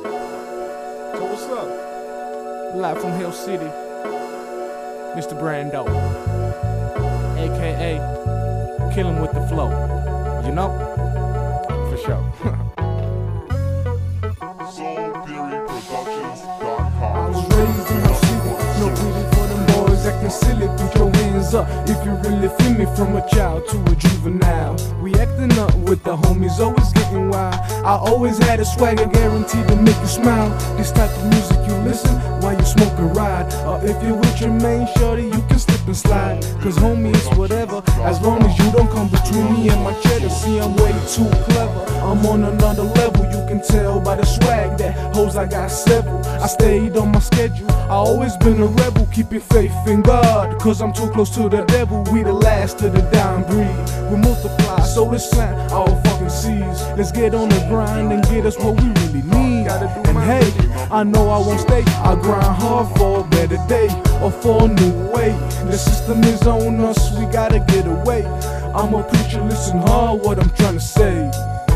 So what's up? Live from Hill City, Mr. Brando, aka Killing with the Flow. You know? For sure. I was raised in Hill City, no pity for them boys acting silly. Put your hands up if you really feel me. From a child to a juvenile, we acting up with the homies, always getting wild. I always had a swagger guaranteed to make you smile. This type of music you listen while you smoke and ride. Or if you're with your main shorty, you can slip and slide. Cause homie, it's whatever, as long as you don't come between me and my cheddar. See, I'm way too clever, I'm on another level. You can tell by the swag that hoes I got several. I stayed on my schedule, I always been a rebel. Keeping faith in God, cause I'm too close to the devil. We the last of the dying breed, we multiply, so this slant all fucking seas. Let's get on the grind and get us what we really need. And hey, I know I won't stay, I grind hard for a better day or for a new way. The system is on us, we gotta get away. I'm a preacher, listen hard what I'm trying to say.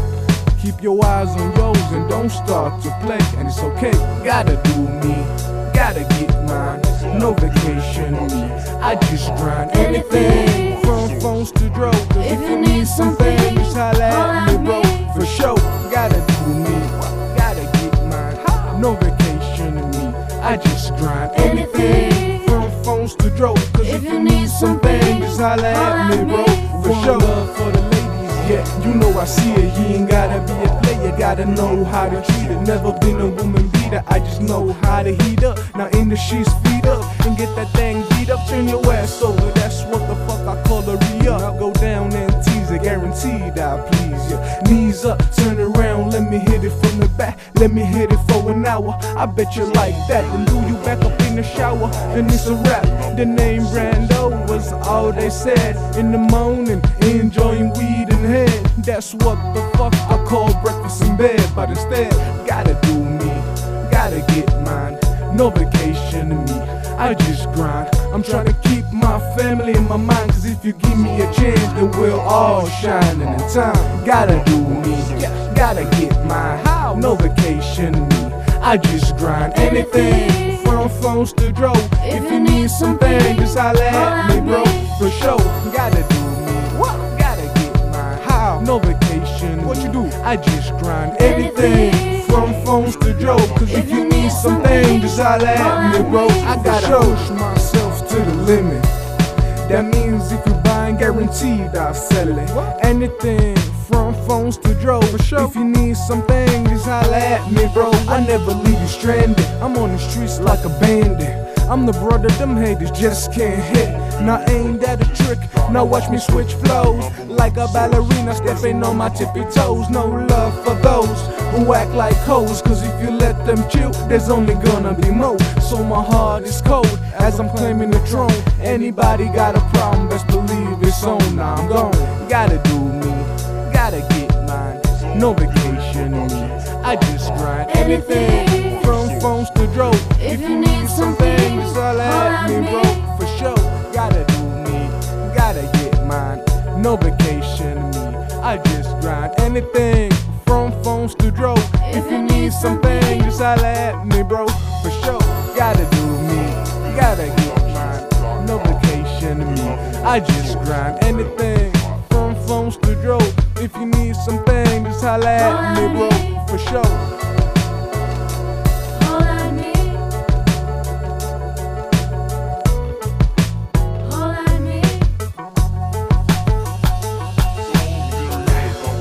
Keep your eyes on yours and don't start to play. And it's okay, gotta do me, gotta get mine. No vacation me, I just grind anything from phones to drugs. If you need something, just holla at me, bro. For sure, gotta do me, gotta get mine. No vacation me, I just grind anything from phones to drugs. If you need something, just holla at me, bro. For sure. Love for the ladies, yeah, you know I see it. You ain't gotta be a player, gotta know how to treat it. Never been a woman beater, I just know how to heat up. Now in the sheets, feet up, and get that thing beat up. Turn your ass over, that's what the fuck I call a re-up. Go down and tease it, guaranteed I'll please ya. Knees up, turn around, let me hit it from the back. Let me hit it for an hour, I bet you like that. Then do you back up in the shower, then it's a wrap. The name Brando was all they said. In the morning, enjoying weed and head. That's what the fuck I call breakfast in bed. But instead, gotta do me, gotta get mine. No vacation to me, I just grind. I'm trying to keep my family in my mind. Cause if you give me a chance, then we'll all shine. And in time, gotta do me, gotta get mine. No vacation to me, I just grind anything from phones to dro. If you need something, just holla at me, bro. For sure, gotta do me, gotta get mine. No vacation, what you do? I just grind anything from phones to dro. Cause if you need something, just holla at me, bro. I gotta push myself to the limit. That means if you buying, guaranteed I'll sell it. Anything from phones to dro. If you need something, just holla at me, bro. I never leave you stranded, I'm on the streets like a bandit. I'm the brother them haters just can't hit. Now ain't that a trick? Now watch me switch flows like a ballerina stepping on my tippy toes. No love for those who act like hoes. Cause if you let them chill, there's only gonna be more. So my heart is cold as I'm claiming the throne. Anybody got a problem, best believe it's on. Now I'm gone, gotta do me, gotta get mine. No vacation me, I just grind anything from phones to dro. If you need something, just holla at me, bro. For sure, gotta do me, gotta get mine. No vacation me, I just grind anything from phones to dro. If you need something, just holla at me, bro. For sure, gotta do me, gotta get mine. No vacation me, I just grind anything from phones to dro. If you need something, just holla at me, bro. For sure.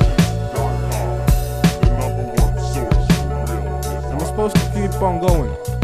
Supposed to keep on going.